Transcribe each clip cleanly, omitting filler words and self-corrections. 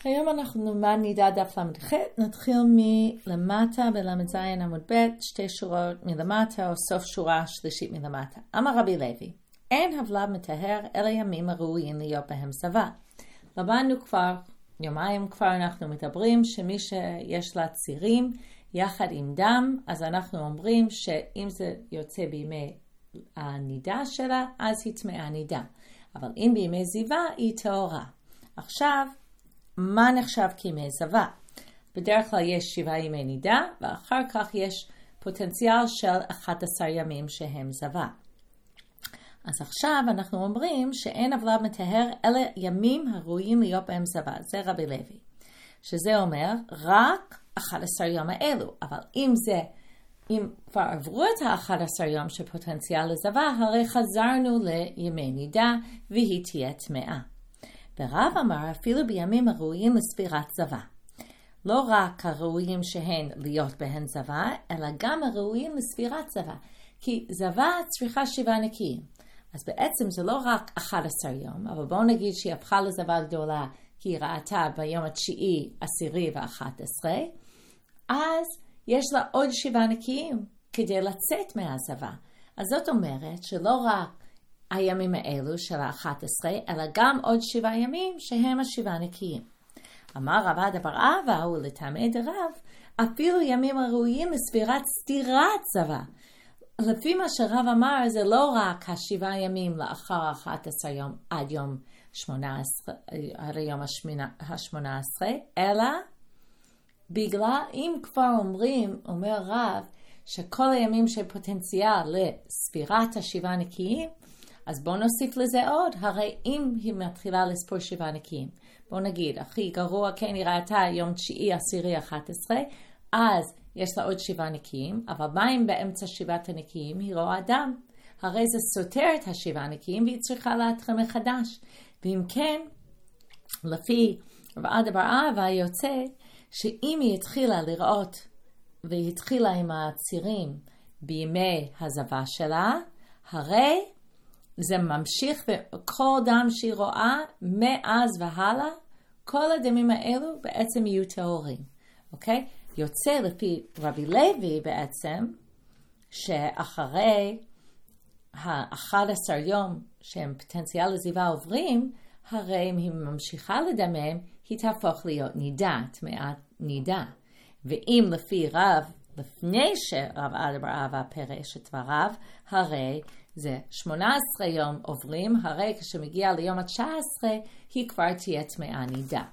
היום אנחנו נלמד נידה דף למ"ח, נתחיל מלמטה בל"ז עמוד ב', 2 שורות מלמטה או סוף שורה שלישית מלמטה. אמר רבי לוי, אין הבלב מטהר אלא ימים הראויים להיות בהם זבה. למדנו כבר, יומיים כבר אנחנו מדברים שמי שיש לה צירים יחד עם דם, אז אנחנו אומרים שאם זה יוצא בימי הנידה שלה, אז היא טמאה נידה. אבל אם בימי זיווה היא טהורה. עכשיו, מה נחשב כימי זבה? בדרך כלל יש 7 ימי נידה, ואחר כך יש פוטנציאל של 11 ימים שהם זבה. אז עכשיו אנחנו אומרים שאין הבלב מטהר אלא ימים הראויים להיות בהם זבה. זה רבי לוי. שזה אומר רק 11 יום האלו. אבל אם כבר עברו את ה-11 יום של פוטנציאל לזבה, הרי חזרנו לימי נידה והיא תהיה טמאה. ורב אמר אפילו בימים הראויים לספירת זבה. לא רק הראויים שהן להיות בהן זבה, אלא גם הראויים לספירת זבה. כי זבה צריכה 7 נקיים. אז בעצם זה לא רק 11 יום, אבל בואו נגיד שהיא הפכה לזבה גדולה, כי היא ראתה ביום התשיעי, 10 ו-11, אז יש לה עוד 7 נקיים כדי לצאת מהזבה. אז זאת אומרת שלא רק הימים האלו של ה-11, אלא גם עוד 7 ימים שהם 7 נקיים. אמר רב עדה בר אבא ולטעמי דרב, אפילו ימים הראויים לספירת סתירת זבה. לפי מה שרב אמר, זה לא רק 7 ימים לאחר 11 יום עד יום 18, עד היום ה-18, אלא בגלל אם כבר אומר רב, שכל הימים של פוטנציאל לספירת 7 נקיים, אז בואו נוסיף לזה עוד, הרי אם היא מתחילה לספור 7 נקיים, בואו נגיד, הכי גרוע כן היא ראתה יום 9, 10, 11, אז יש לה עוד 7 נקיים, אבל מה אם באמצע 7 הנקיים היא רואה דם? הרי זה סותר את 7 נקיים והיא צריכה להתחיל מחדש. ואם כן, לפי רב עדה בר אבא יוצא שאם היא התחילה לראות והיא התחילה עם הצירים בימי הזבה שלה, הרי זה ממשיך וכל דם שהיא רואה מאז והלאה, כל הדמים האלו בעצם יהיו טהורים. אוקיי? יוצא לפי רבי לוי בעצם, שאחרי ה-11 יום שהם פוטנציאל לזיווה עוברים, הרי אם היא ממשיכה לדמם, היא תהפוך להיות נידה, טמאת נידה. ואם לפי רב, לפני שרב עדה בר אבא פירש את דבריו, הרי זה 18 יום עוברים, הרי כשמגיע ליום ה-19, היא כבר תהיה טמאה נידה.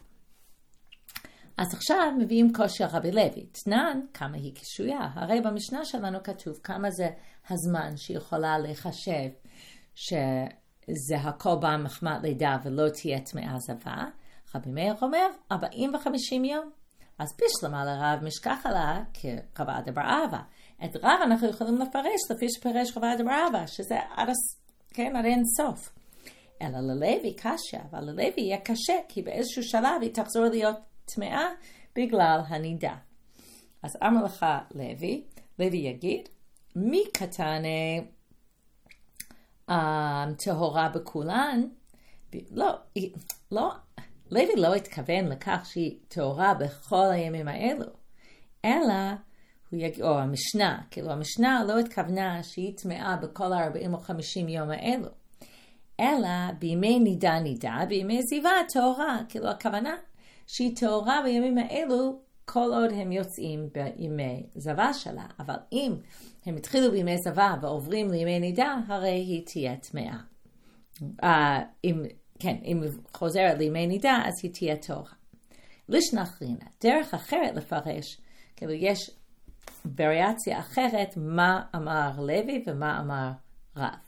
אז עכשיו מביאים כושר רבי לוי. תנן, כמה היא קשויה. הרי במשנה שלנו כתוב כמה זה הזמן שיכולה לחשב שזה הכל בא מחמת לידה ולא תהיה טמאה זבה. רבי מאיר אומר 40 ו-50 יום. אז בשלמה לרב משכח עלה כרב עדה בר אבא. את רב אנחנו יכולים לפרש לפי שפרש רב עדה בר אבא, שזה עד אין סוף. אלא ללוי קשה, אבל ללוי יהיה קשה, כי באיזשהו שלב היא תחזור להיות טמאה בגלל הנידה. אז אמר לך לוי יגיד, מי קטן טהורה בכולן? לוי לא התכוון לכך שהיא טהורה בכל הימים האלו, אלא או המשנה, כאילו המשנה לא התכוונה שהיא טמאה בכל 40 או 50 יום האלו, אלא בימי נידה, בימי זיווה טהורה, כאילו הכוונה שהיא טהורה בימים האלו כל עוד הם יוצאים בימי זבה שלה, אבל אם הם התחילו בימי זבה ועוברים לימי נידה, הרי היא תהיה טמאה. אם חוזרת לימי נידה, אז היא תהיה טהורה. לשנחרינה, דרך אחרת לפרש, כאילו יש וריאציה אחרת מה אמר לוי ומה אמר רב.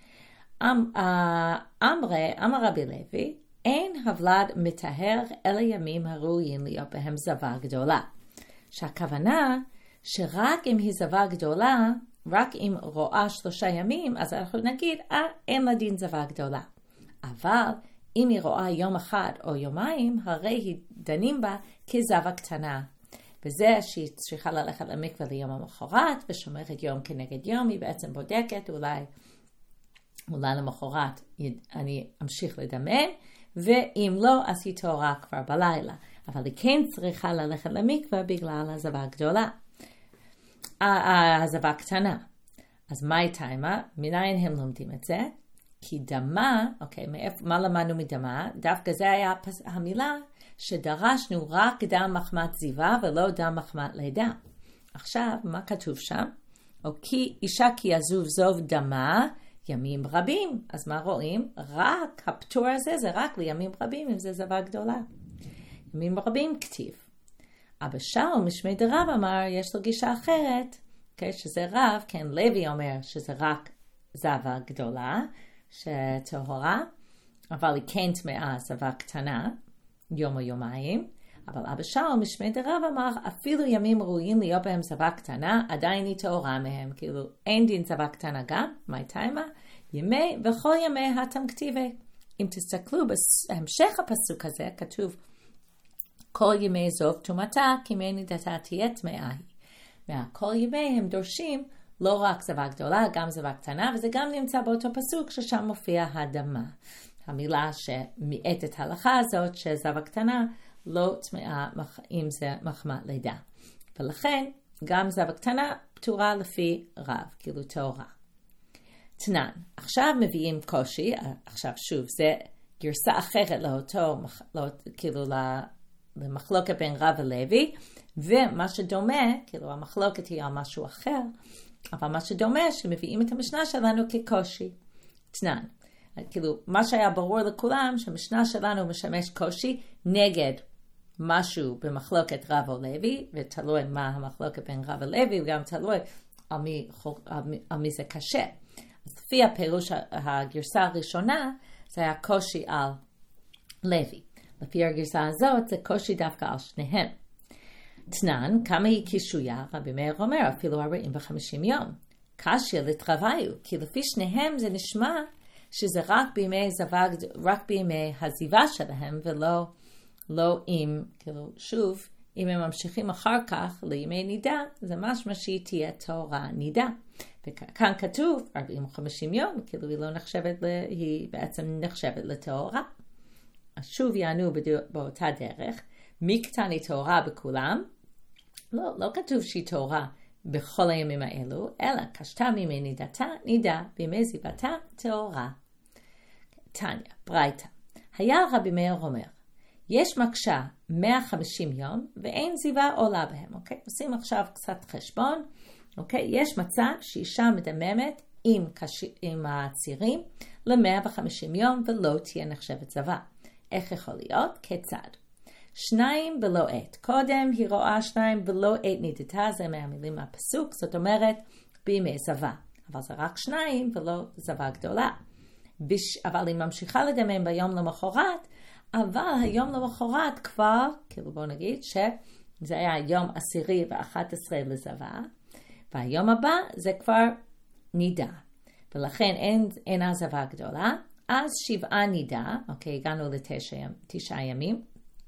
אמר רבי לוי, אין הבלד מטהר אלא ימים הראויים להיות בהם זבה גדולה. שהכוונה שרק אם היא זבה גדולה, רק אם רואה 3 ימים, אז אנחנו נגיד, אין לה דין זבה גדולה. אבל אם היא רואה יום אחד או יומיים, הרי היא דנים בה כזבה קטנה. וזה שהיא צריכה ללכת למקווה ליום המחרת, ושומרת יום כנגד יום, היא בעצם בודקת, אולי למחרת אני אמשיך לדמם, ואם לא, אז היא טהורה כבר בלילה. אבל היא כן צריכה ללכת למקווה בגלל הזבה גדולה. הזבה קטנה. אז מה הייתה עימה? מניין הם לומדים את זה? כי דמה, אוקיי, מה למדנו מדמה? דווקא זה היה המילה שדרשנו רק דם מחמת זיווה ולא דם מחמת לידה. עכשיו, מה כתוב שם? או כי אישה כי יעזוב זוב דמה ימים רבים. אז מה רואים? רק הפטור הזה זה רק לימים רבים, אם זה זבה גדולה. ימים רבים כתיב. אבא שאול משמי דרב אמר, יש לו גישה אחרת, okay, שזה רב, כן, לוי אומר שזה רק זבה גדולה, שטהורה, אבל היא כן טמאה זבה קטנה, יום או יומיים, אבל אבא שאול משמי דרב אמר, אפילו ימים ראויים להיות בהם זבה קטנה, עדיין היא טהורה מהם, כאילו אין דין זבה קטנה גם, מה הייתה עימה? ימי וכל ימי התם כתיבי. אם תסתכלו בהמשך הפסוק הזה, כתוב, כל ימי זוב טומאתה, כי ימי נידתה תהיה טמאה היא. כל ימי הם דורשים לא רק זבה גדולה, גם זבה קטנה, וזה גם נמצא באותו פסוק ששם מופיע הדמה. המילה שמעטת הלכה הזאת, שזבה קטנה לא טמאה אם זה מחמת לידה. ולכן גם זבה קטנה פטורה לפי רב, כאילו טהורה. תנן, עכשיו מביאים קושי, עכשיו שוב, זה גרסה אחרת לאותו, כאילו למחלוקת בין רב ולוי, ומה שדומה, כאילו המחלוקת היא על משהו אחר, אבל מה שדומה שמביאים את המשנה שלנו כקושי. תנן, כאילו מה שהיה ברור לכולם, שהמשנה שלנו משמש קושי נגד משהו במחלוקת רב או לוי, ותלוי מה המחלוקת בין רב ולוי, וגם תלוי על מי זה קשה. אז לפי הפירוש הגרסה הראשונה, זה היה קושי על לוי. לפי הגרסה הזאת, זה קושי דווקא על שניהם. תנן, כמה היא קישויה, רבי מאיר אומר, אפילו 40 ו-50 יום. קשיא לתרוויו, כי לפי שניהם זה נשמע שזה רק בימי הזיווה שלהם, ולא אם, כאילו, שוב, אם הם ממשיכים אחר כך לימי נידה, זה משמע שהיא תהיה טהורה נידה. וכאן כתוב 40 ו-50 יום, כאילו היא בעצם נחשבת לטהורה. אז שוב יענו באותה דרך, מקטן היא טהורה בכולם, לא כתוב שהיא טהורה בכל הימים האלו, אלא קשתה מימי נידתה, נידה, בימי זיוותה, טהורה. תניא, ברייתא, היה רבי מאיר אומר, יש מקשה 150 יום, ואין זיווה עולה בהם, אוקיי? עושים עכשיו קצת חשבון, אוקיי? יש מצע שאישה מדממת עם הצירים ל-150 יום, ולא תהיה נחשבת זבה. איך יכול להיות? כיצד? 2 בלא עת. קודם היא רואה 2 בלא עת נידתה, זה מהמילים מהפסוק, זאת אומרת בימי זבה. אבל זה רק 2 ולא זבה גדולה. אבל היא ממשיכה לדמם ביום למחרת, אבל היום למחרת כבר, כאילו בוא נגיד שזה היה יום 10 ו-11 לזבה, והיום הבא זה כבר נידה. ולכן אין הזבה גדולה, אז 7 נידה, אוקיי, הגענו ל9 ימים,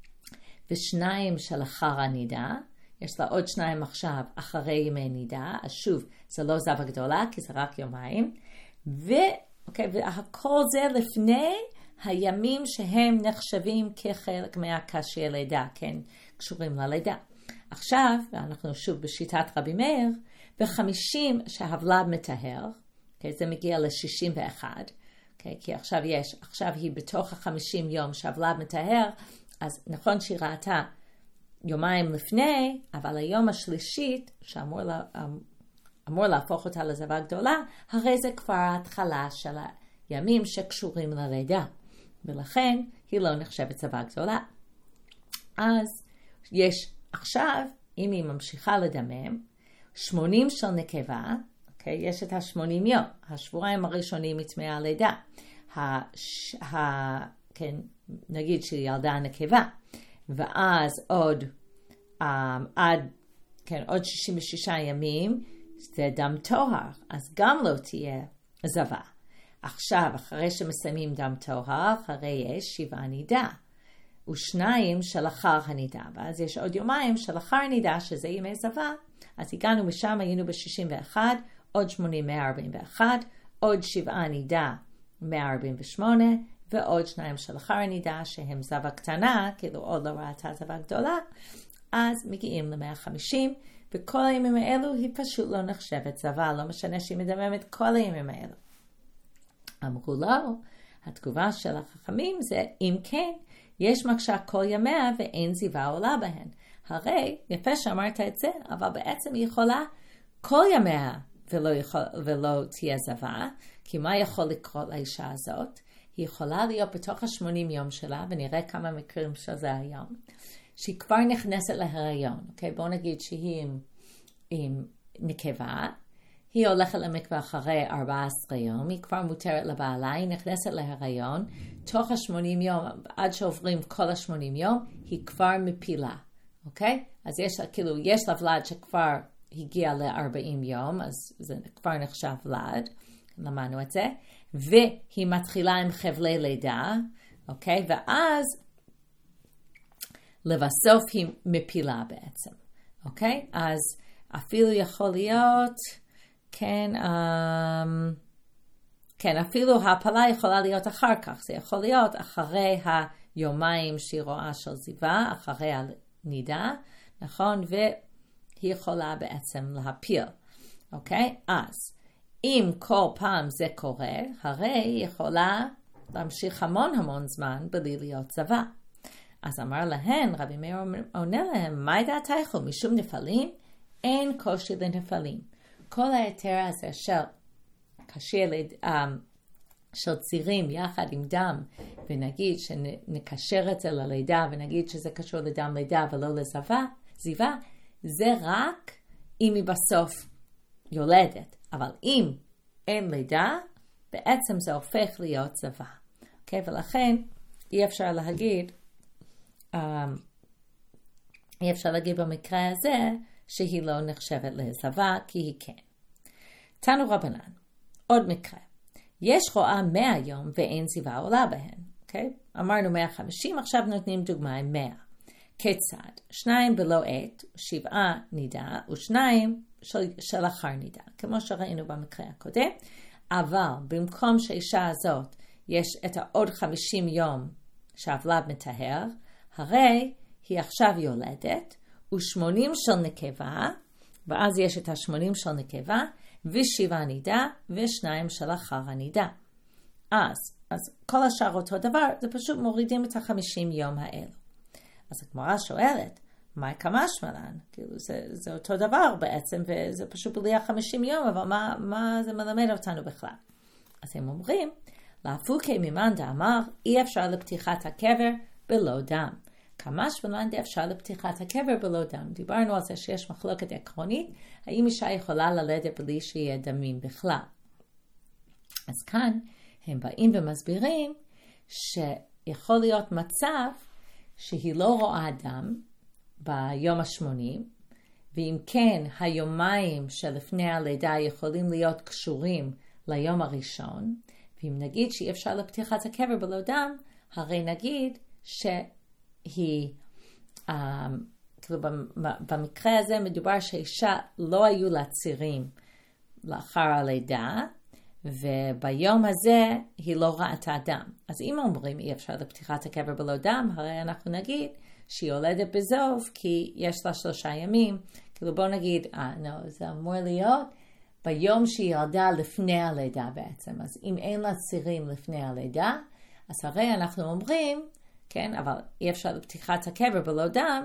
ו2 של אחר הנידה, יש לה עוד 2 עכשיו אחרי ימי נידה, אז שוב, זה לא זבה גדולה, כי זה רק יומיים, והכל זה לפני הימים שהם נחשבים כחלק מהקשי הלידה, כן, קשורים ללידה. עכשיו, ואנחנו שוב בשיטת רבי מאיר, ב50 שהוולד מטהר, זה מגיע ל61, כי עכשיו היא בתוך 50 יום שהוולד מטהר, אז נכון שהיא ראתה יומיים לפני, אבל היום השלישית, שאמור להפוך אותה לזבה גדולה, הרי זה כבר ההתחלה של הימים שקשורים ללידה. ולכן היא לא נחשבת זבה גדולה. אז יש עכשיו, אם היא ממשיכה לדמם, 80 של נקבה, אוקיי? יש את 80 יום, השבועיים הראשונים מטמאה הלידה. כן, נגיד שהיא ילדה נקבה, ואז עוד 66 ימים זה דם טוהר, אז גם לא תהיה זבה. עכשיו, אחרי שמסיימים דם טוהר, אחרי יש 7 נידה, ו2 של אחר הנידה, ואז יש עוד יומיים של אחר נידה, שזה ימי זבה, אז הגענו משם, היינו ב61, עוד 80, 141, עוד 7 נידה, 148, ועוד 2 שלאחר הנידה שהם זבה קטנה, כאילו עוד לא ראתה זבה גדולה, אז מגיעים ל-150, וכל הימים האלו היא פשוט לא נחשבת זבה, לא משנה שהיא מדממת כל הימים האלו. אמרו לו, התגובה של החכמים זה, אם כן, יש מקשה כל ימיה ואין זיווה עולה בהן. הרי, יפה שאמרת את זה, אבל בעצם היא יכולה כל ימיה ולא תהיה זבה, כי מה יכול לקרות לאישה הזאת? היא יכולה להיות בתוך ה-80 יום שלה, ונראה כמה מקרים שזה היום, שהיא כבר נכנסת להיריון. אוקיי? בואו נגיד שהיא עם נקבה, היא הולכת למקווה אחרי 14 יום, היא כבר מותרת לבעלה, היא נכנסת להיריון, תוך ה-80 יום, עד שעוברים כל ה-80 יום, היא כבר מפילה. אוקיי? אז יש לה ולד שכבר הגיע ל-40 יום, אז זה כבר נחשב ולד, למדנו את זה, והיא מתחילה עם חבלי לידה, אוקיי? ואז לבסוף היא מפילה בעצם, אוקיי? אז אפילו יכול להיות, כן, אפילו ההפלה יכולה להיות אחר כך, זה יכול להיות אחרי היומיים שהיא רואה של זיווה, אחרי הנידה, נכון? והיא יכולה בעצם להפיל, אוקיי? אז אם כל פעם זה קורה, הרי היא יכולה להמשיך המון זמן בלי להיות זבה. אז אמר להן, רבי מאיר עונה להם, מה דעתך משום נפלים? אין קושי לנפלים. כל היתר הזה של צירים יחד עם דם, ונגיד שנקשר את זה ללידה, ונגיד שזה קשור לדם לידה ולא לזיווה, זה רק אם היא בסוף יולדת. אבל אם אין לידה, בעצם זה הופך להיות זבה. אוקיי? ולכן אי אפשר להגיד במקרה הזה שהיא לא נחשבת לזבה, כי היא כן. תנו רבנן, עוד מקרה. יש רואה 100 יום ואין זיווה עולה בהן. אוקיי? אמרנו 150, עכשיו נותנים דוגמה עם 100. כיצד? 2 בלא עת, 7 נידה, ו2 שלאחר נידה, כמו שראינו במקרה הקודם, אבל במקום שהאישה הזאת יש את העוד 50 יום שהוולד מטהר, הרי היא עכשיו יולדת, ו80 של נקבה, ואז יש את ה-80 של נקבה, ו7 נידה, ו2 שלאחר הנידה. אז כל השאר אותו דבר, זה פשוט מורידים את ה-50 יום האלו. אז הגמרא שואלת, מה כמשמע לן? כאילו זה אותו דבר בעצם, וזה פשוט בלי ה-50 יום, אבל מה זה מלמד אותנו בכלל? אז הם אומרים, להפוקי ממאן דאמר, אי אפשר לפתיחת הקבר בלא דם. כמשמע לן אפשר לפתיחת הקבר בלא דם. דיברנו על זה שיש מחלוקת עקרונית, האם אישה יכולה ללדת בלי שיהיה דמים בכלל. אז כאן הם באים ומסבירים שיכול להיות מצב שהיא לא רואה דם ביום ה-80, ואם כן, היומיים שלפני הלידה יכולים להיות קשורים ליום הראשון, ואם נגיד שאי אפשר לפתיחת הקבר בלא דם, הרי נגיד שהיא, כאילו במקרה הזה מדובר שהאישה לא היו לה צירים לאחר הלידה, וביום הזה היא לא ראתה דם. אז אם אומרים אי אפשר לפתיחת הקבר בלא דם, הרי אנחנו נגיד שהיא יולדת בזוב, כי יש לה 3 ימים. כאילו בוא נגיד, זה אמור להיות ביום שהיא ילדה לפני הלידה בעצם. אז אם אין לה צירים לפני הלידה, אז הרי אנחנו אומרים, כן, אבל אי אפשר לפתיחת הקבר בלא דם,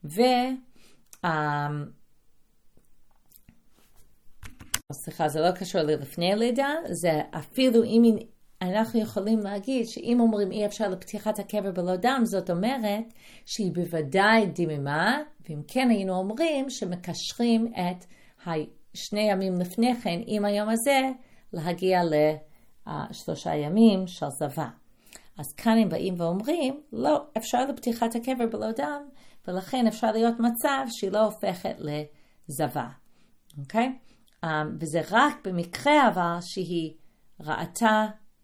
סליחה, זה לא קשור לפני הלידה, זה אפילו אם אנחנו יכולים להגיד שאם אומרים אי אפשר לפתיחת הקבר בלא דם, זאת אומרת שהיא בוודאי דממה, ואם כן היינו אומרים שמקשרים את 2 ימים לפני כן עם היום הזה להגיע ל3 ימים של זבה. אז כאן הם באים ואומרים, לא, אפשר לפתיחת הקבר בלא דם, ולכן אפשר להיות מצב שהיא לא הופכת לזבה. אוקיי? וזה רק במקרה אבל שהיא ראתה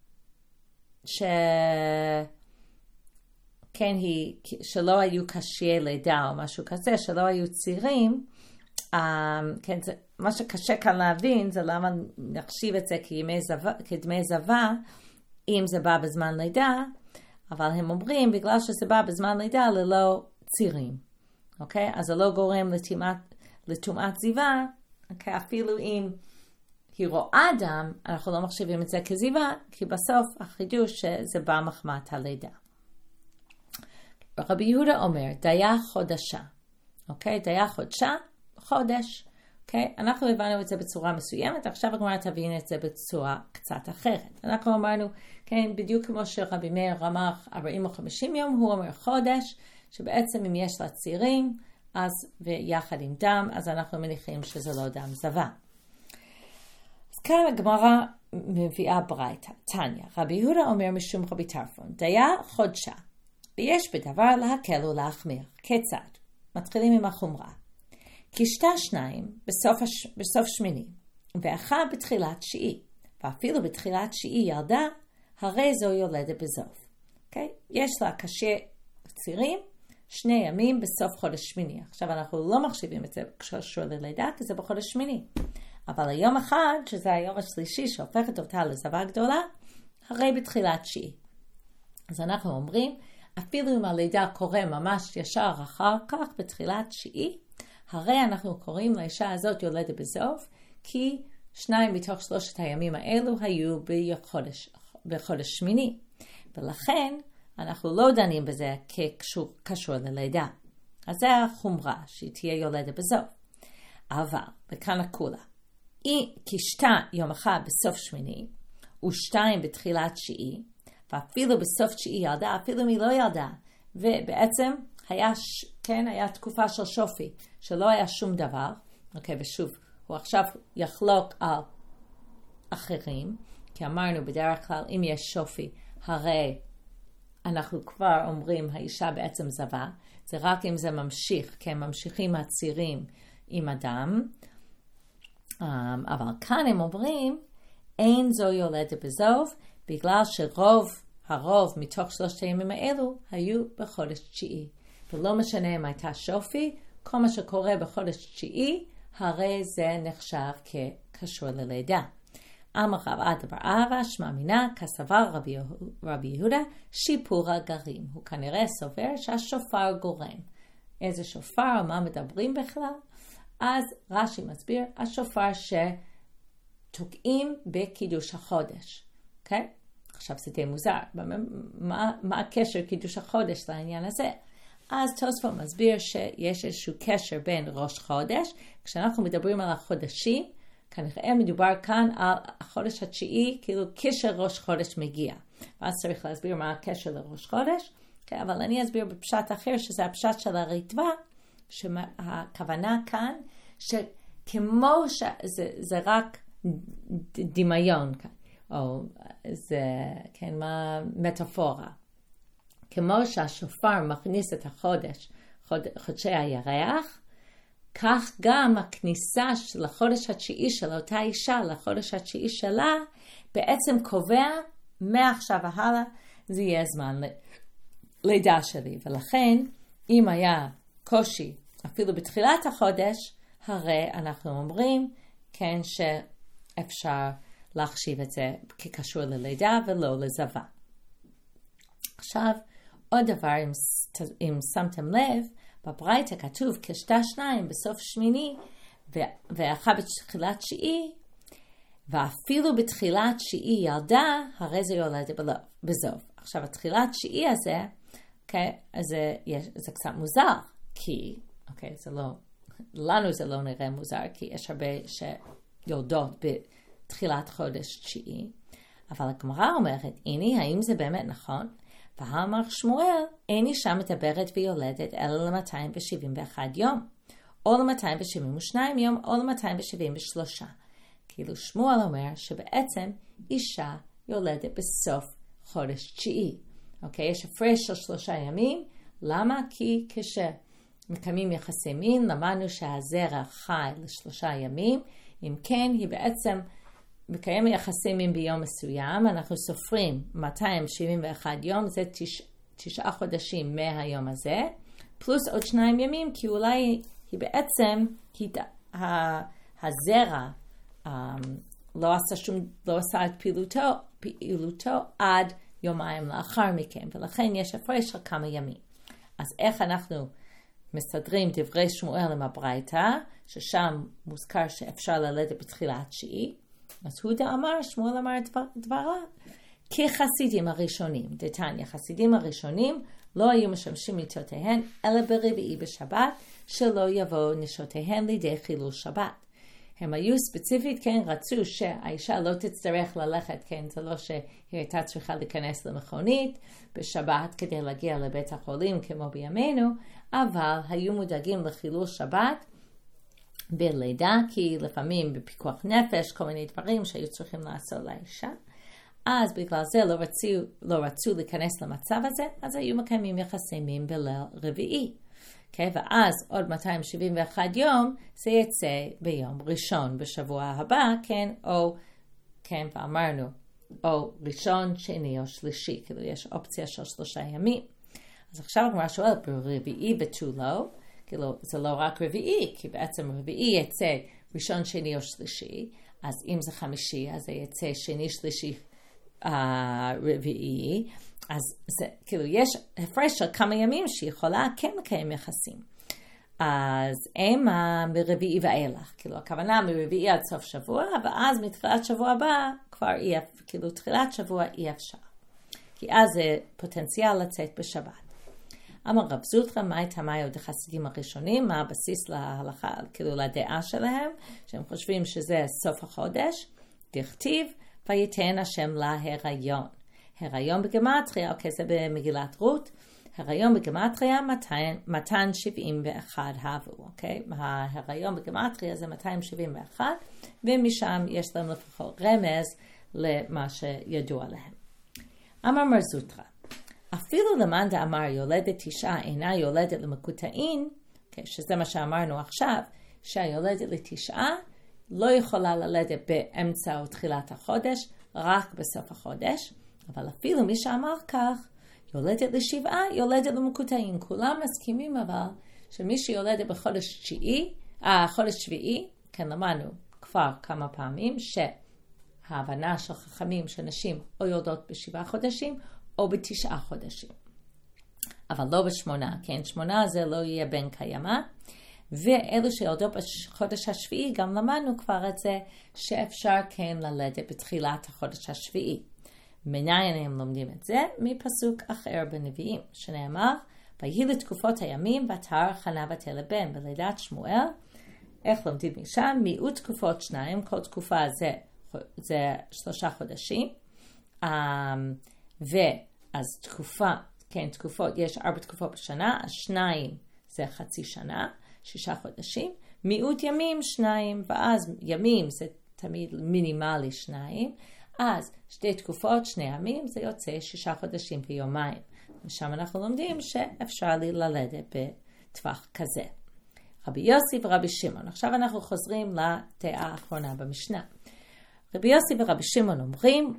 שלא היו קשיי לידה או משהו כזה, שלא היו צירים. כן, מה שקשה כאן להבין זה למה נחשיב את זה כדמי זבה, אם זה בא בזמן לידה, אבל הם אומרים, בגלל שזה בא בזמן לידה ללא צירים. אוקיי? אז זה לא גורם לטומאת זיווה, אוקיי? אפילו אם היא רואה דם, אנחנו לא מחשיבים את זה כזיווה, כי בסוף החידוש שזה בא מחמת הלידה. רבי יהודה אומר, דיה חודשה. אוקיי? דיה חודשה, חודש. אוקיי? אנחנו הבנו את זה בצורה מסוימת, עכשיו הגמרא תבין את זה בצורה קצת אחרת. אנחנו אמרנו, כן, בדיוק כמו שרבי מאיר רמח 40 או 50 יום, הוא אומר חודש, שבעצם אם יש לה צירים, אז ויחד עם דם, אז אנחנו מניחים שזה לא דם זבה. אז כאן הגמרא מביאה ברייתא, תניא, רבי יהודה אומר משום רבי טרפון, דיה חודשה, ויש בדבר להקל ולהחמיר. כיצד? מתחילים עם החומרה. כשתה שניים בסוף שמיני, ואחד בתחילת תשיעי, ואפילו בתחילת תשיעי ילדה, הרי זו יולדת בזוב. Okay? יש לה קשה צירים, 2 ימים בסוף חודש שמיני. עכשיו אנחנו לא מחשיבים את זה כשקשור ללידה, כי זה בחודש שמיני. אבל היום אחד, שזה היום השלישי שהופכת אותה לזבה גדולה, הרי בתחילת תשיעי. אז אנחנו אומרים, אפילו אם הלידה קורה ממש ישר אחר כך, בתחילת תשיעי, הרי אנחנו קוראים לאישה הזאת יולדת בזוב, כי 2 מתוך 3 הימים האלו היו בחודש שמיני. ולכן אנחנו לא דנים בזה כקשור ללידה. אז זה החומרה שהיא תהיה יולדת בזוב. אבל, וכאן הכולה, כשתה יום אחד בסוף שמיני, ו2 בתחילת תשיעי, ואפילו בסוף תשיעי ילדה, אפילו אם היא לא ילדה, ובעצם היה תקופה של שופי, שלא היה שום דבר, אוקיי, ושוב, הוא עכשיו יחלוק על אחרים, כי אמרנו בדרך כלל, אם יש שופי, הרי אנחנו כבר אומרים, האישה בעצם זבה, זה רק אם זה ממשיך, כי הם ממשיכים הצירים עם הדם, אבל כאן הם אומרים, אין זו יולדת בזוב, בגלל הרוב מתוך 3 הימים האלו היו בחודש תשיעי. ולא משנה אם הייתה שופי, כל מה שקורה בחודש תשיעי, הרי זה נחשב כקשור ללידה. אמר רב עדה בר אבא, שמע מינה, כסבר רבי יהודה, שיפור הגרים. הוא כנראה סובר שהשופר גורם. איזה שופר, מה מדברים בכלל? אז רש"י מסביר, השופר שתוקעים בקידוש החודש. אוקיי? עכשיו זה די מוזר. מה הקשר קידוש החודש לעניין הזה? אז תוספות מסביר שיש איזשהו קשר בין ראש חודש. כשאנחנו מדברים על החודשים, כנראה מדובר כאן על החודש התשיעי, כאילו קשר ראש חודש מגיע. ואז צריך להסביר מה הקשר לראש חודש. Okay, אבל אני אסביר בפשט אחר, שזה הפשט של הריטב"א, שהכוונה כאן, שכמו שזה רק דמיון כאן, או זה, כן, מה מטאפורה. כמו שהשופר מכניס את חודשי הירח, כך גם הכניסה של החודש התשיעי של אותה אישה לחודש התשיעי שלה, בעצם קובע מעכשיו והלאה, זה יהיה זמן לידה שלי. ולכן, אם היה קושי אפילו בתחילת החודש, הרי אנחנו אומרים, כן, שאפשר להחשיב את זה כקשור ללידה ולא לזבה. עכשיו, עוד דבר, אם שמתם לב, בברייתא כתוב כשתה שניים בסוף שמיני, ואחד בתחילת תשיעי, ואפילו בתחילת תשיעי ילדה, הרי זה יולדת בזוב. עכשיו, התחילת תשיעי הזה, אוקיי, אז זה קצת מוזר, כי, אוקיי, זה לא, לנו זה לא נראה מוזר, כי יש הרבה שיולדות בתחילת חודש תשיעי, אבל הגמרא אומרת, הנה, האם זה באמת נכון? ואמר שמואל, אין אישה מדברת ויולדת אלא ל-271 יום, או ל-272 יום, או ל-273. כאילו שמואל אומר שבעצם אישה יולדת בסוף חודש תשיעי. אוקיי, יש הפרש של 3 ימים. למה? כי כשמקיימים יחסי מין, למדנו שהזרע חי ל3 ימים. אם כן, היא בעצם מקיים יחסי מין ביום מסוים. אנחנו סופרים 271 יום, זה 9 חודשים מהיום הזה, פלוס עוד 2 ימים, כי אולי היא בעצם, הזרע לא עשה את פעילותו עד יומיים לאחר מכן, ולכן יש הפרש של כמה ימים. אז איך אנחנו מסדרים דברי שמואל עם הברייתא, ששם מוזכר שאפשר ללדת בתחילת תשיעי, אז שמואל אמר את דבריו, כחסידים הראשונים, דתניא, חסידים הראשונים לא היו משמשים מיטותיהן, אלא ברביעי בשבת, שלא יבואו נשותיהן לידי חילול שבת. הם היו ספציפית, כן, רצו שהאישה לא תצטרך ללכת, כן, זה לא שהיא הייתה צריכה להיכנס למכונית בשבת כדי להגיע לבית החולים כמו בימינו, אבל היו מודאגים לחילול שבת בלידה, כי לפעמים בפיקוח נפש, כל מיני דברים שהיו צריכים לעשות לאישה, אז בגלל זה לא רצו להיכנס למצב הזה, אז היו מקיימים יחסי מין בליל רביעי. Okay, ואז עוד 271 יום זה יצא ביום ראשון בשבוע הבא, כן, או, כן, ואמרנו, או ראשון, שני או שלישי, כאילו יש אופציה של 3 ימים. אז עכשיו הגמרא שואל, ברביעי ותו לא, כאילו זה לא רק רביעי, כי בעצם רביעי יצא ראשון, שני או שלישי, אז אם זה חמישי, אז זה יצא שני, שלישי, רביעי, אז זה, כאילו, יש הפרש של כמה ימים שיכולה כן לקיים יחסים. אז הם מרביעי ואילך, כאילו, הכוונה מרביעי עד סוף שבוע, ואז מתחילת שבוע הבא, כבר כאילו, תחילת שבוע אי אפשר. כי אז זה פוטנציאל לצאת בשבת. אמר רב זוטרא, מאי תמאי עוד החסידים הראשונים, מה הבסיס להלכה, כאילו, לדעה שלהם, שהם חושבים שזה סוף החודש, דכתיב, ויתן השם להיריון. הריון בגמטריה, אוקיי, זה במגילת רות, הריון בגמטריה 271 הבו, אוקיי? ההריון בגמטריה זה 271, ומשם יש להם לפחות רמז למה שידוע להם. אמר מר זוטרא, אפילו למאן דאמר יולדת 9 אינה יולדת למקוטעין, אוקיי, שזה מה שאמרנו עכשיו, שהיולדת ל9 לא יכולה ללדת באמצע או תחילת החודש, רק בסוף החודש, אבל אפילו מי שאמר כך, יולדת ל7, יולדת למקוטעין. כולם מסכימים אבל שמי שיולדת בחודש שביעי, כן למדנו כבר כמה פעמים, שההבנה של חכמים שנשים או יולדות ב7 חודשים או ב9 חודשים. אבל לא ב8, כן, 8 זה לא יהיה בן קיימא, ואלו שיולדות בחודש השביעי, גם למדנו כבר את זה, שאפשר כן ללדת בתחילת החודש השביעי. מניין הם לומדים את זה? מפסוק אחר בנביאים, שנאמר, ויהי לתקופות הימים, ותר חנה בת לבן, בלידת שמואל. איך לומדים משם? מיעוט תקופות 2, כל תקופה זה 3 חודשים. ואז תקופות, יש 4 תקופות בשנה, אז 2 זה חצי שנה, 6 חודשים, מיעוט ימים 2, ואז ימים זה תמיד מינימלי 2, אז 2 תקופות, 2 ימים, זה יוצא 6 חודשים ויומיים. ושם אנחנו לומדים שאפשר ללדת בטווח כזה. רבי יוסי ורבי שמעון. עכשיו אנחנו חוזרים לדעה האחרונה במשנה. רבי יוסי ורבי שמעון אומרים,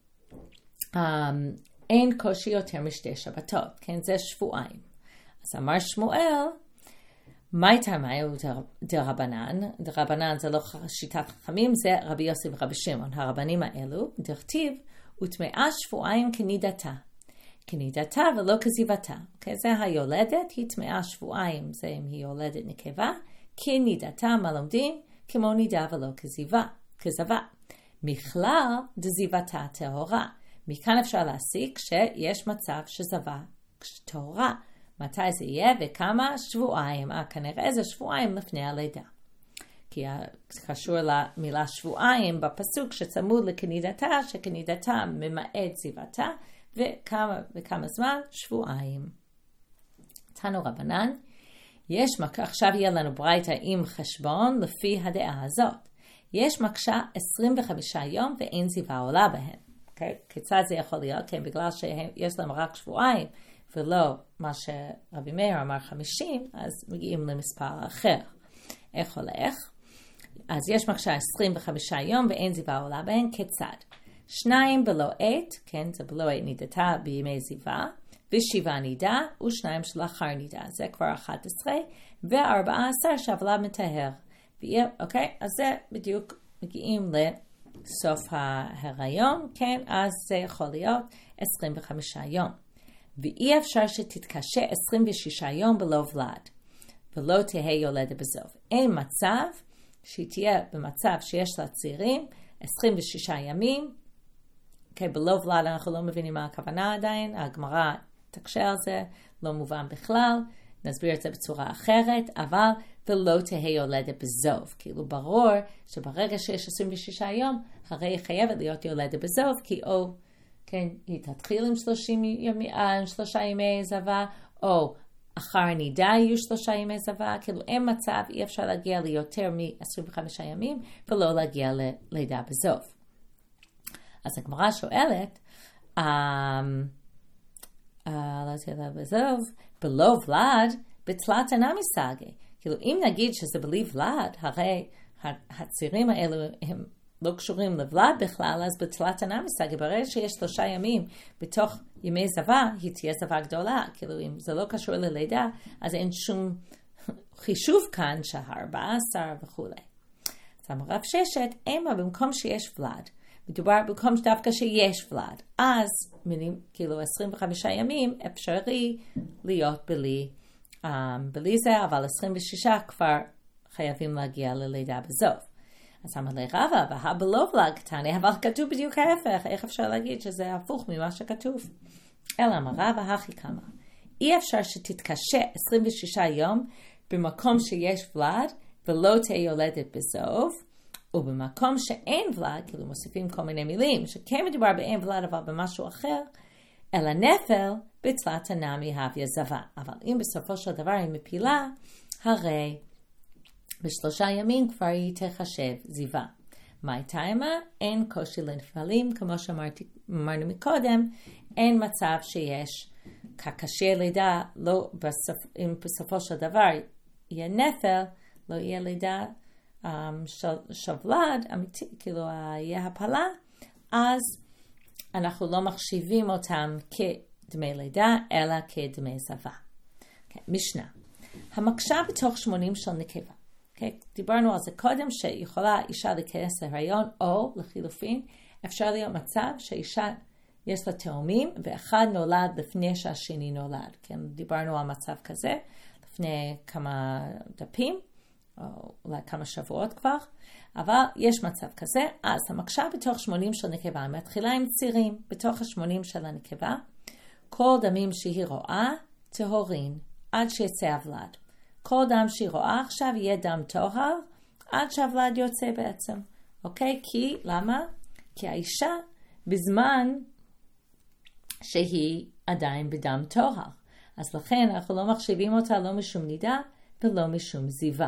אין קושי יותר משתי שבתות, כן, זה שבועיים. אז אמר שמואל, מאי תמאי דרבנן, דרבנן זה לא שיטת חכמים, זה רבי יוסי ורבי שמעון, הרבנים האלו, דכתיב, וטמאה שבועיים כנידתה. כנידתה ולא כזיבתה. Okay, זה היולדת, היא טמאה שבועיים, זה אם היא יולדת נקבה, כנידתה, מה לומדים? כמו נידה ולא כזבה. מכלל דזיבתה טהורה. מכאן אפשר להסיק שיש מצב שזבה טהורה. מתי זה יהיה וכמה? שבועיים. כנראה זה שבועיים לפני הלידה. כי קשור למילה שבועיים בפסוק שצמוד לכנידתה, שכנידתה ממעט זיבתה, וכמה זמן? שבועיים. תנו רבנן, עכשיו יהיה לנו ברייתא עם חשבון לפי הדעה הזאת. יש מקשה 25 יום ואין זיווה עולה בהן. Okay? כיצד זה יכול להיות? כן, בגלל שיש להם רק שבועיים, ולא מה שרבי מאיר אמר 50, אז מגיעים למספר אחר. איך הולך? אז יש מקשה 25 יום ואין זיווה עולה בהן, כיצד? 2 בלא עת, כן, זה בלא עת נידתה בימי זיווה, ו7 נידה, ו2 שלאחר נידה, זה כבר 11, ו14 שהוולד מטהר. אוקיי, אז זה בדיוק מגיעים סוף ההיריון, כן, אז זה יכול להיות 25 יום. ואי אפשר שתתקשה 26 יום בלא ולד, ולא תהיה יולדת בזוב. אין מצב שהיא תהיה במצב שיש לה צעירים 26 ימים, כי בלא ולד אנחנו לא מבינים מה הכוונה עדיין, הגמרא תקשה על זה, לא מובן בכלל, נסביר את זה בצורה אחרת, אבל ולא תהיה יולדת בזוב. כאילו ברור שברגע שיש 26 יום, הרי היא חייבת להיות יולדת בזוב, כי או כן, היא תתחיל עם 3 ימי זבה, או אחר הנידה יהיו 3 ימי זבה, כאילו אין מצב, אי אפשר להגיע ליותר מ-25 ימים, ולא להגיע ללידה בזוב. אז הגמרא שואלת, בלא ולד, בתלת נמי סגי. כאילו אם נגיד שזה בלי ולד, הרי הצירים האלו הם לא קשורים לוולד בכלל, אז בתלת נמי סגי, ברגע שיש 3 ימים בתוך ימי זבה, היא תהיה זבה גדולה. כאילו אם זה לא קשור ללידה, אז אין שום חישוב כאן שה14 וכו'. אז אמר רב ששת, אימה במקום שיש ולד, מדובר במקום דווקא שיש ולד, אז מילים, כאילו 25 ימים אפשרי להיות בלי זה, אבל 26 כבר חייבים להגיע ללידה בזוב. אז אמר לי רבא, והבלא ולד קטני, אבל כתוב בדיוק ההפך, איך אפשר להגיד שזה הפוך ממה שכתוב? אלא אמר רבא, הכי כמה. אי אפשר שתתקשה 26 יום במקום שיש ולד, ולא תהיה יולדת בזוב, ובמקום שאין ולד, כאילו מוסיפים כל מיני מילים, שכן מדובר באין ולד אבל במשהו אחר, אלא נפל בתלת נמי הביה זבה. אבל אם בסופו של דבר היא מפילה, הרי ב3 ימים כבר היא תחשב זיווה. מה הייתה עמה? אין קושי לנפלים, כמו שאמרנו מקודם, אין מצב שיש כקשה לידה, לא אם בסופו של דבר יהיה נפל, לא יהיה לידה של ולד, אמיתי, כאילו יהיה הפלה, אז אנחנו לא מחשיבים אותם כדמי לידה, אלא כדמי זבה. משנה. המקשה בתוך 80 של נקבה. דיברנו על זה קודם, שיכולה אישה להיכנס להיריון, או לחילופין, אפשר להיות מצב שאישה יש לה תאומים, ואחד נולד לפני שהשני נולד. דיברנו על מצב כזה, לפני כמה דפים, או אולי כמה שבועות כבר, אבל יש מצב כזה. אז המקשה בתוך 80 של נקבה, מתחילה עם צירים בתוך ה-80 של הנקבה, כל דמים שהיא רואה, טהורין, עד שיצא הוולד. כל דם שהיא רואה עכשיו יהיה דם טוהר, עד שהוולד יוצא בעצם. אוקיי? כי, למה? כי האישה בזמן שהיא עדיין בדם טוהר. אז לכן אנחנו לא מחשיבים אותה לא משום נידה ולא משום זיווה.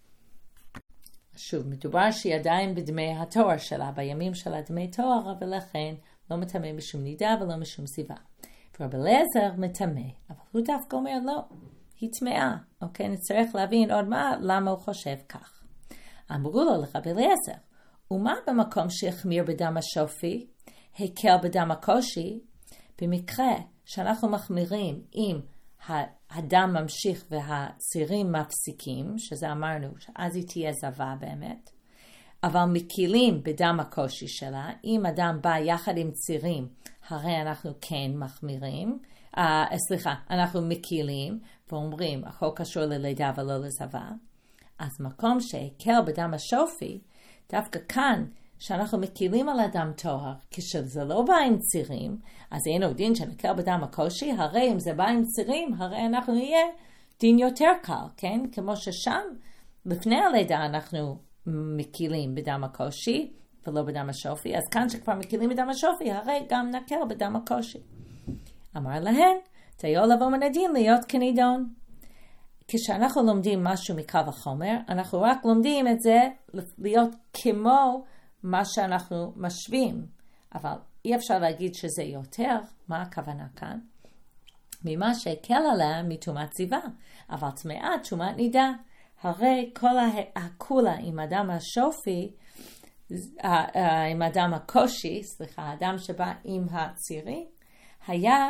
שוב, מדובר שהיא עדיין בדמי התואר שלה, בימים שלה דמי תואר, ולכן לא מטמא משום נידה ולא משום זיווה. ורבי אליעזר מטמא, אבל הוא דווקא אומר לא, היא טמאה. אוקיי, נצטרך להבין עוד מה, למה הוא חושב כך. אמרו לו לרבי אליעזר, ומה במקום שהחמיר בדם השופי, הקל בדם הקושי, במקרה שאנחנו מחמירים עם הדם ממשיך והצירים מפסיקים, שזה אמרנו, שאז היא תהיה זבה באמת, אבל מקילים בדם הקושי שלה, אם הדם בא יחד עם צירים, הרי אנחנו כן מחמירים, אנחנו מקילים, ואומרים, החוק קשור ללידה ולא לזבה, אז מקום שהקל בדם השופי, דווקא כאן, שאנחנו מקילים על הדם טוהר, כשזה לא בא עם צירים, אז אין עוד דין שנקל בדם הקושי, הרי אם זה בא עם צירים, הרי אנחנו נהיה דין יותר קל, כן? כמו ששם, לפני הלידה אנחנו מקילים בדם הקושי, ולא בדם השופי, אז כאן שכבר מקילים בדם השופי, הרי גם נקל בדם הקושי. אמר להן, תהיו לבוא מן הדין להיות כנידון. כשאנחנו לומדים משהו מקו החומר, אנחנו רק לומדים את זה להיות כמו מה שאנחנו משווים, אבל אי אפשר להגיד שזה יותר, מה הכוונה כאן? ממה שהקל עליה מתומת זיווה, אבל טמאה תומת נידה. הרי כל הכולה עם אדם השופי, עם אדם הקושי, האדם שבא עם הצירים, היה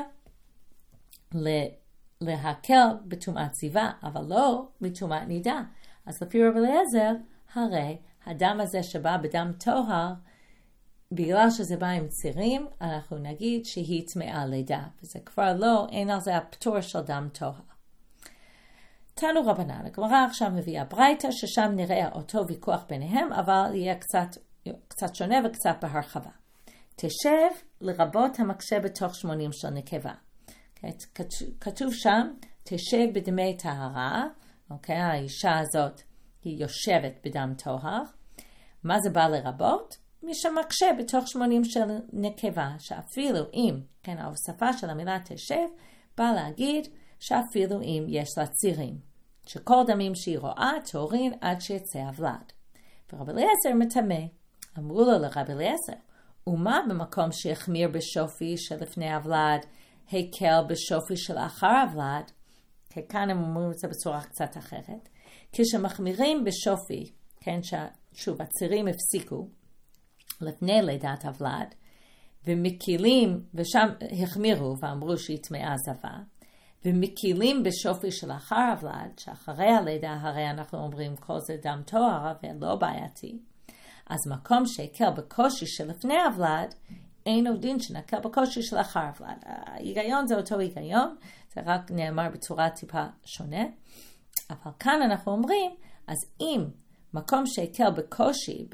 להקל בתומת זיווה, אבל לא מתומת נידה. אז לפי רבי אליעזר, הרי הדם הזה שבא בדם טוהר, בגלל שזה בא עם צירים, אנחנו נגיד שהיא טמאה לידה, וזה כבר לא, אין על זה הפטור של דם טוהר. תנו רבנן, הגמרא עכשיו מביאה ברייתא, ששם נראה אותו ויכוח ביניהם, אבל יהיה קצת שונה וקצת בהרחבה. תשב לרבות המקשה בתוך 80 של נקבה. כתוב שם, תשב בדמי טהרה, האישה הזאת היא יושבת בדם טוהר. מה זה בא לרבות? מי שמקשה בתוך 80 של נקבה, שאפילו אם, ההוספה של המילה תשב, בא להגיד שאפילו אם יש לה צירים, שכל דמים שהיא רואה תורין עד שיצא הוולד. ורבי אליעזר מטמא. אמרו לו לרבי אליעזר, ומה במקום שהחמיר בשופי שלפני הוולד, הקל בשופי שלאחר הוולד? כאן הם אומרים את זה בצורה קצת אחרת. כשמחמירים בשופי, שוב, הצירים הפסיקו לפני לידת הוולד, ומקילים, ושם החמירו ואמרו שהיא טמאה זבה, ומקילים בשופי שלאחר הוולד, שאחרי הלידה הרי אנחנו אומרים כל זה דם טוהר ולא בעייתי, אז מקום שהקל בקושי שלפני הוולד, אין עוד דין שנקל בקושי שלאחר הוולד. ההיגיון זה אותו היגיון, זה רק נאמר בצורה טיפה שונה, אבל כאן אנחנו אומרים, אז אם מקום שהקל בקושי,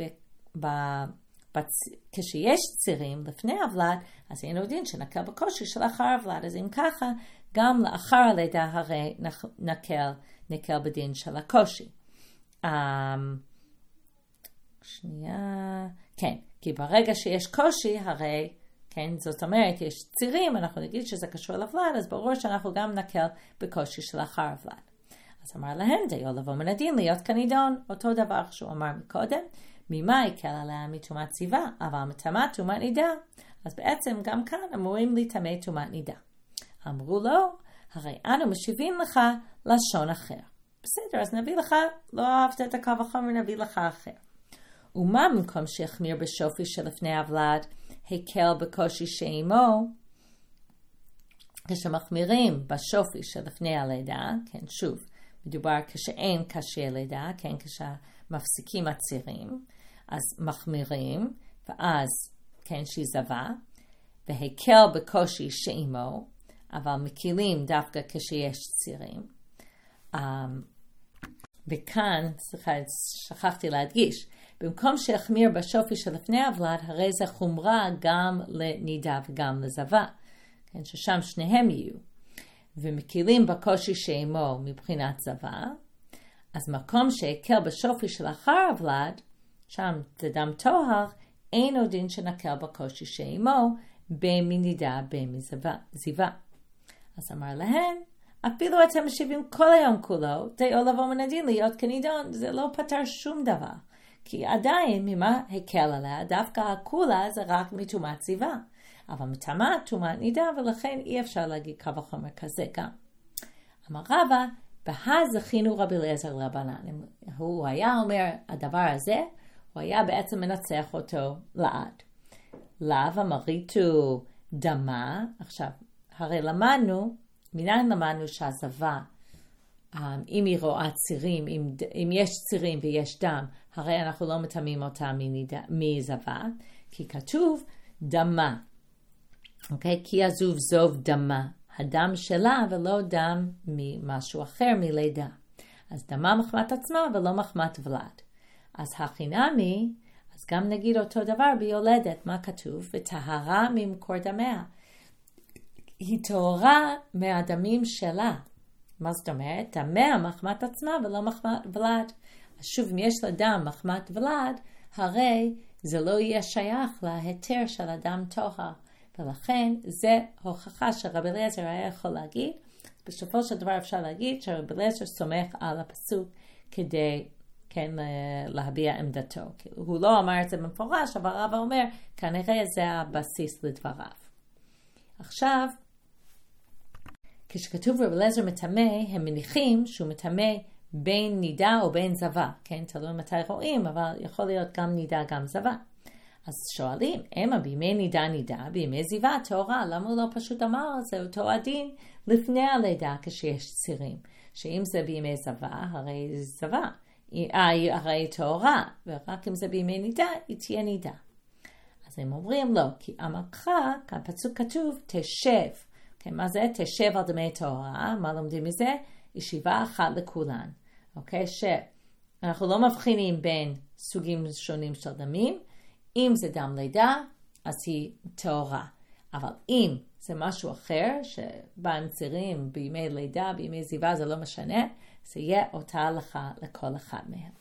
כשיש צירים לפני הוולד, אז אין עוד דין שנקל בקושי שלאחר הוולד. אז אם ככה, גם לאחר הלידה הרי נקל בדין של הקושי. כי ברגע שיש קושי, הרי, זאת אומרת, יש צירים, אנחנו נגיד שזה קשור לוולד, אז ברור שאנחנו גם נקל בקושי שלאחר הוולד. אז אמר להם, דיו לבוא מן הדין להיות כנידון, אותו דבר שהוא אמר מקודם, ממה יקל עליה מטומאת ציבה, אבל מטמאת טומאת נידה. אז בעצם גם כאן אמורים להיטמא טומאת נידה. אמרו לו, הרי אנו משיבים לך לשון אחר. בסדר, אז נביא לך, לא אהבת את הקו החומר, נביא לך אחר. ומה במקום שהחמיר בשופי שלפני הוולד, הקל בקושי שאימו, כשמחמירים בשופי שלפני הלידה, שוב, מדובר כשאין קשה לידה, כשמפסיקים הצירים, אז מחמירים, ואז שהיא זבה, והקל בקושי שאימו, אבל מקילים דווקא כשיש צירים. וכאן, שכחתי להדגיש, במקום שהחמיר בשופי שלפני הוולד, הרי זה חומרה גם לנידה וגם לזבה, ששם שניהם יהיו. ומקילים בקושי שאימו מבחינת זבה, אז מקום שהקל בשופי שלאחר הוולד, שם זה דם טוהר, אין עוד דין שנקל בקושי שאימו, בין מנידה בין מזיבה. אז אמר להן, אפילו אתם משיבים כל היום כולו, דיו לבוא מן הדין להיות כנידון, זה לא פתר שום דבר. כי עדיין ממה הקל עליה, דווקא הכולה זה רק מטומאת זיבה. אבל מטמאת טומאת נידה, ולכן אי אפשר להגיד קו החומר כזה גם. אמר רבא, בהא זכינו רבי אליעזר רבנן. הוא היה אומר, הדבר הזה, הוא היה בעצם מנצח אותו לעד. לאו אמריתו דמה, עכשיו, הרי למדנו שהזבה, אם היא רואה צירים, אם יש צירים ויש דם, הרי אנחנו לא מטמאים אותה מזבה, כי כתוב דמה. כי הזוב זוב דמה, הדם שלה ולא דם ממשהו אחר מלידה. אז דמה מחמת עצמה ולא מחמת ולד. אז החינמי, אז גם נגיד אותו דבר ביולדת, מה כתוב? וטהרה ממקור דמיה. היא טהורה מהדמים שלה. מה זאת אומרת? דמיה מחמת עצמה ולא מחמת ולד. אז שוב, אם יש לה דם מחמת ולד, הרי זה לא יהיה שייך להיתר של הדם טוהר. ולכן זה הוכחה שרבי אליעזר היה יכול להגיד, בסופו של דבר אפשר להגיד שרבי אליעזר סומך על הפסוק כדי להביע עמדתו. הוא לא אמר את זה במפורש, אבל רבא אומר, כנראה זה הבסיס לדבריו. עכשיו, כשכתוב רבי אליעזר מטמא, הם מניחים שהוא מטמא בין נידה או בין זבה. תלוי מתי רואים, אבל יכול להיות גם נידה גם זבה. אז שואלים, אמה בימי נידה, בימי זיבה, טהורה, למה הוא לא פשוט אמר, זה אותו הדין לפני הלידה כשיש צירים, שאם זה בימי זבה, הרי זבה, הרי טהורה, ורק אם זה בימי נידה, היא תהיה נידה. אז הם אומרים לו, כי אמרך, כאן פסוק כתוב, תשב. Okay, מה זה? תשב על דמי טהרה. מה לומדים מזה? ישיבה אחת לכולן. אוקיי? שאנחנו לא מבחינים בין סוגים שונים של דמים. אם זה דם לידה, אז היא טהרה. אבל אם זה משהו אחר, שבהם צירים בימי לידה, בימי זיווה, זה לא משנה, זה יהיה אותה הלכה לכל אחד מהם.